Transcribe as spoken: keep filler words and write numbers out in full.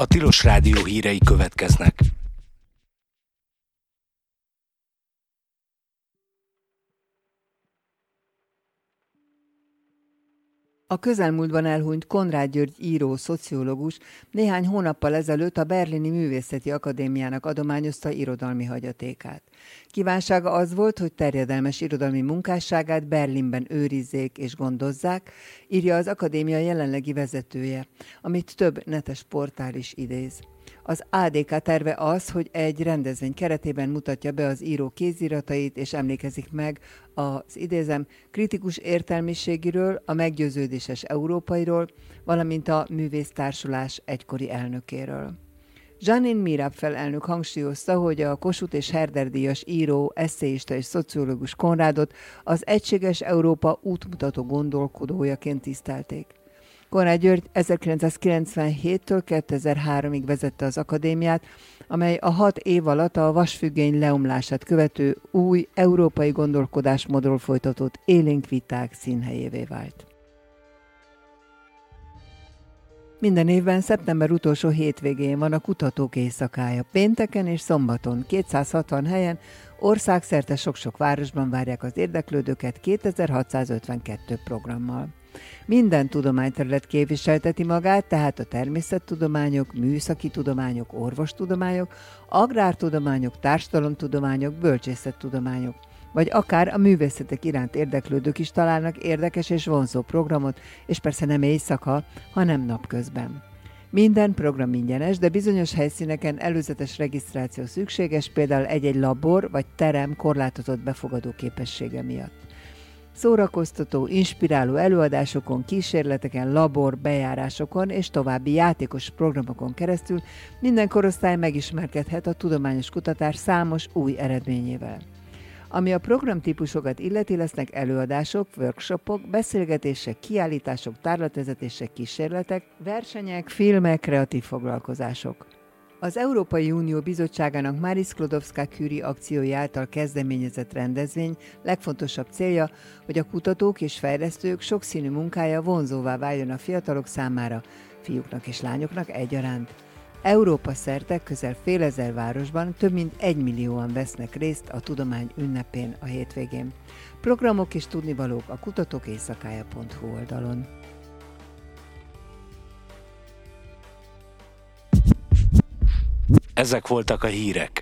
A Tilos Rádió hírei következnek. A közelmúltban elhunyt Konrád György író, szociológus néhány hónappal ezelőtt a Berlini Művészeti Akadémiának adományozta irodalmi hagyatékát. Kívánsága az volt, hogy terjedelmes irodalmi munkásságát Berlinben őrizzék és gondozzák, írja az akadémia jelenlegi vezetője, amit több netes portál is idéz. Az á dé ká terve az, hogy egy rendezvény keretében mutatja be az író kéziratait, és emlékezik meg az, idézem, kritikus értelmiségiről, a meggyőződéses európairól, valamint a művésztársulás egykori elnökéről. Jeanine Mirabfel elnök hangsúlyozta, hogy a Kossuth és Herder-díjas író, esszéista és szociológus Konrádot az egységes Európa útmutató gondolkodójaként tisztelték. Konrád György ezerkilencszázkilencvenhéttől kétezer-háromig vezette az akadémiát, amely a hat év alatt a vasfüggöny leomlását követő új európai gondolkodásmódról folytatott élénk viták színhelyévé vált. Minden évben szeptember utolsó hétvégén van a Kutatók Éjszakája. Pénteken és szombaton kétszázhatvan helyen országszerte sok-sok városban várják az érdeklődőket kétezer-hatszázötvenkettő programmal. Minden tudományterület képviselteti magát, tehát a természettudományok, műszaki tudományok, orvostudományok, agrártudományok, társadalomtudományok, bölcsészettudományok, vagy akár a művészetek iránt érdeklődők is találnak érdekes és vonzó programot, és persze nem éjszaka, hanem napközben. Minden program ingyenes, de bizonyos helyszíneken előzetes regisztráció szükséges, például egy-egy labor vagy terem korlátozott befogadó képessége miatt. Szórakoztató, inspiráló előadásokon, kísérleteken, labor, bejárásokon és további játékos programokon keresztül minden korosztály megismerkedhet a tudományos kutatás számos új eredményével. Ami a programtípusokat illeti, lesznek előadások, workshopok, beszélgetések, kiállítások, tárlatvezetések, kísérletek, versenyek, filmek, kreatív foglalkozások. Az Európai Unió Bizottságának Marie Sklodowska-Curie akciója által kezdeményezett rendezvény legfontosabb célja, hogy a kutatók és fejlesztők sokszínű munkája vonzóvá váljon a fiatalok számára, fiúknak és lányoknak egyaránt. Európa szerte közel fél ezer városban több mint egymillióan vesznek részt a tudomány ünnepén a hétvégén. Programok és tudnivalók a kutatók éjszakája pont hu oldalon. Ezek voltak a hírek.